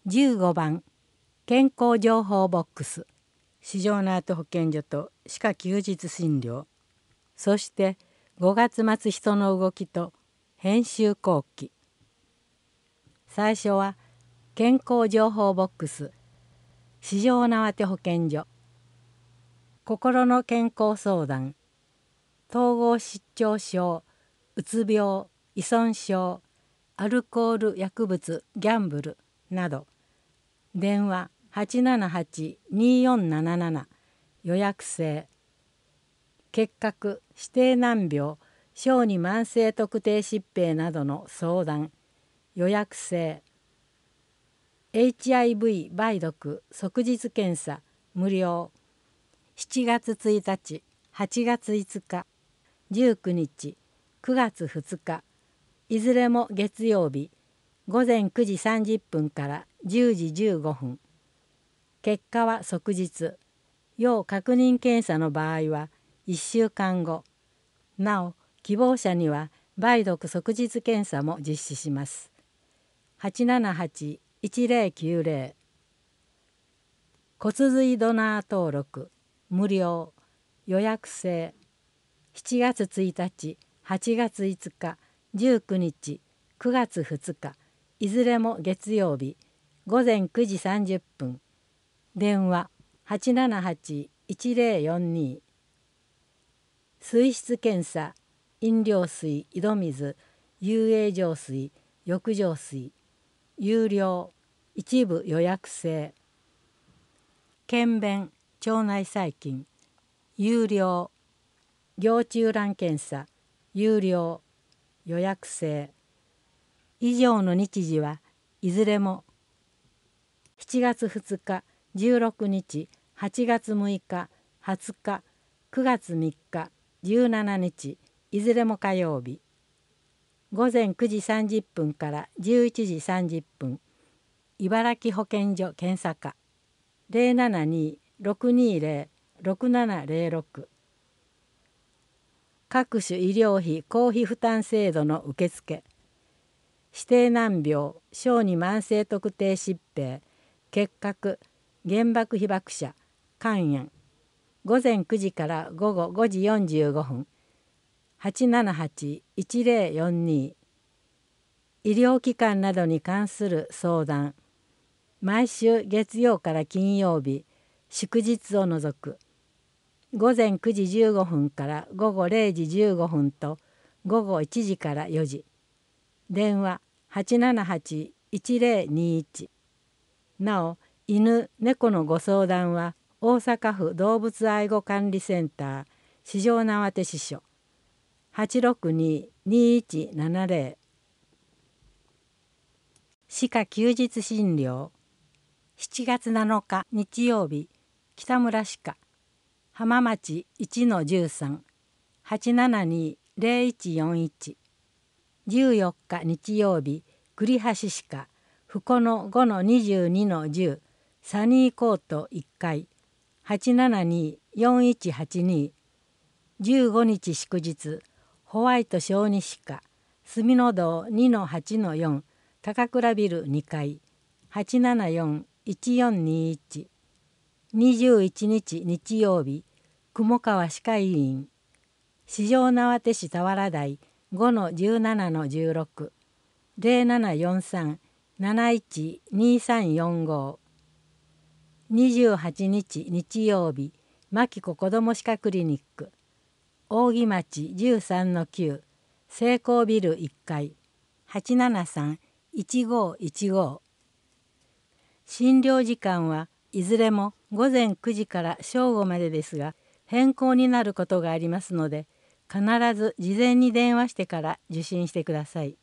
15番健康情報ボックス、市場の後保健所と歯科休日診療、そして5月末人の動きと編集後期。最初は健康情報ボックス、市場の後保健所、心の健康相談、統合失調症、うつ病、依存症、アルコール薬物ギャンブルなど、電話878-2477、予約制。結核、指定難病、小児慢性特定疾病などの相談、予約制。HIV 梅毒即日検査無料。7月1日、8月5日、19日、9月2日、いずれも月曜日、午前9時30分から10時15分。結果は即日。要確認検査の場合は1週間後。なお、希望者には梅毒即日検査も実施します。878-1090。骨髄ドナー登録無料。予約制。7月1日、8月5日、19日、9月2日、いずれも月曜日、午前9時30分。電話878-1042。水質検査、飲料水、井戸水、遊泳浄水、浴場水、有料、一部予約制。検便、腸内細菌、有料。行虫卵検査、有料、予約制。以上の日時はいずれも7月2日、16日、8月6日、20日、9月3日、17日、いずれも火曜日。午前9時30分から11時30分。茨城保健所検査課 072-620-6706。各種医療費公費負担制度の受付。指定難病、小児慢性特定疾病、結核、原爆被爆者、肝炎。午前9時から午後5時45分。878-1042。医療機関などに関する相談。毎週月曜から金曜日、祝日を除く。午前9時15分から午後0時15分と午後1時から4時。電話878-1021。なお、犬・猫のご相談は大阪府動物愛護管理センター四條畷支所 862-2170。歯科休日診療。7月7日日曜日、北村歯科浜町 1-13 872-0141。14日日曜日、栗橋歯科深野 5-22-10 サニーコート1階 872-4182。15日祝日、ホワイト小児歯科住の堂 2-8-4 高倉ビル2階 874-1421。21日日曜日、雲川歯科医院四条畷市田原台 5-17-16 0743-712345。28日日曜日、牧子子ども歯科クリニック扇町 13-9 成功ビル1階 873-1515。診療時間はいずれも午前9時から正午までですが、変更になることがありますので、必ず事前に電話してから受診してください。